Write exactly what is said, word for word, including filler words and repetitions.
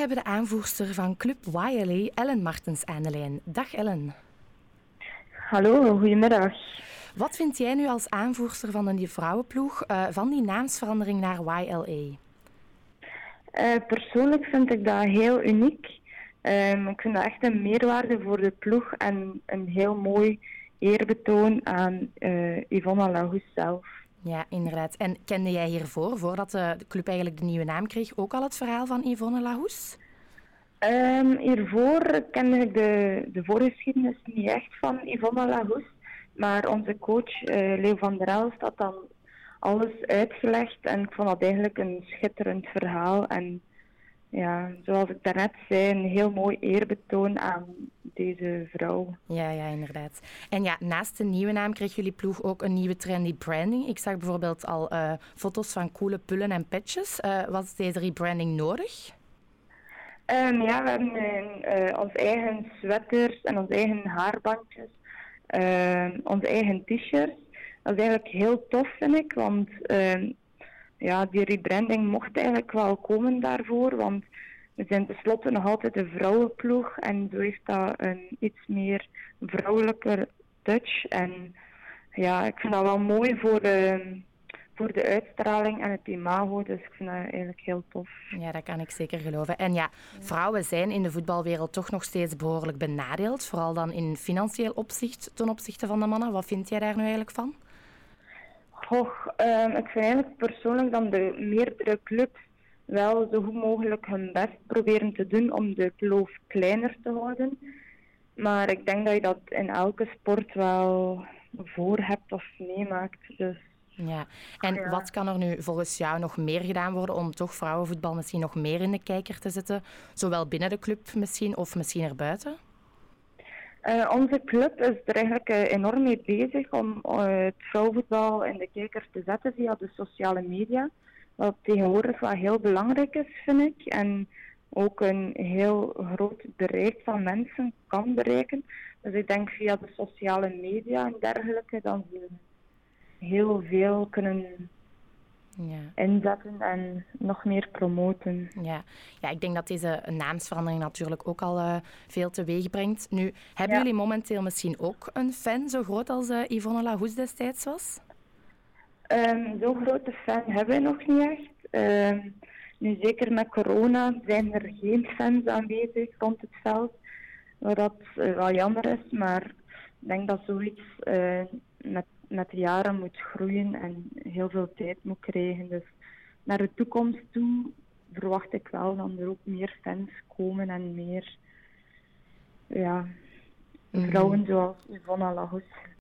hebben de aanvoerster van Club Y L A, Ellen Martens, aan de lijn. Dag Ellen. Hallo, goedemiddag. Wat vind jij nu als aanvoerster van die vrouwenploeg uh, van die naamsverandering naar Y L A? Uh, persoonlijk vind ik dat heel uniek. Um, ik vind dat echt een meerwaarde voor de ploeg en een heel mooi eerbetoon aan uh, Yvonne Lagoes zelf. Ja, inderdaad. En kende jij hiervoor, voordat de club eigenlijk de nieuwe naam kreeg, ook al het verhaal van Yvonne Lagoes? Um, hiervoor kende ik de, de voorgeschiedenis niet echt van Yvonne Lagoes. Maar onze coach, uh, Leo van der Elst, had dan alles uitgelegd. En ik vond dat eigenlijk een schitterend verhaal. En ja, zoals ik daarnet zei, een heel mooi eerbetoon aan deze vrouw. Ja, ja, inderdaad. En ja, naast de nieuwe naam kreeg jullie ploeg ook een nieuwe trendy branding. Ik zag bijvoorbeeld al uh, foto's van coole pullen en patches. Uh, was deze rebranding nodig? Um, ja, we hebben uh, uh, onze eigen sweaters en onze eigen haarbandjes. Uh, onze eigen t-shirts. Dat is eigenlijk heel tof, vind ik, want uh, ja, die rebranding mocht eigenlijk wel komen daarvoor, want we zijn tenslotte nog altijd een vrouwenploeg en zo heeft dat een iets meer vrouwelijke touch. En ja, ik vind dat wel mooi voor de, voor de uitstraling en het imago, dus ik vind dat eigenlijk heel tof. Ja, dat kan ik zeker geloven. En ja, vrouwen zijn in de voetbalwereld toch nog steeds behoorlijk benadeeld, vooral dan in financieel opzicht ten opzichte van de mannen. Wat vind jij daar nu eigenlijk van? Goh, um, ik vind eigenlijk persoonlijk dat de meerdere clubs wel zo goed mogelijk hun best proberen te doen om de kloof kleiner te houden. Maar ik denk dat je dat in elke sport wel voor hebt of meemaakt. Dus, ja. En ja. Wat kan er nu volgens jou nog meer gedaan worden om toch vrouwenvoetbal misschien nog meer in de kijker te zetten? Zowel binnen de club misschien of misschien erbuiten? Uh, onze club is er eigenlijk uh, enorm mee bezig om uh, het vrouwenvoetbal in de kijker te zetten via de sociale media. Wat tegenwoordig wel heel belangrijk is, vind ik. En ook een heel groot bereik van mensen kan bereiken. Dus ik denk via de sociale media en dergelijke dat we heel veel kunnen ja. inzetten en nog meer promoten. Ja. ja, ik denk dat deze naamsverandering natuurlijk ook al uh, veel teweeg brengt. Nu, hebben ja. jullie momenteel misschien ook een fan zo groot als uh, Yvonne Lagoes destijds was? Um, Zo'n grote fan hebben we nog niet echt. Um, nu zeker met corona zijn er geen fans aanwezig rond het veld. Wat dat uh, wel jammer is, maar ik denk dat zoiets uh, met, met de jaren moet groeien en heel veel tijd moet krijgen. Dus naar de toekomst toe verwacht ik wel dat er ook meer fans komen en meer ja, vrouwen mm-hmm. zoals Yvonne Lagoes.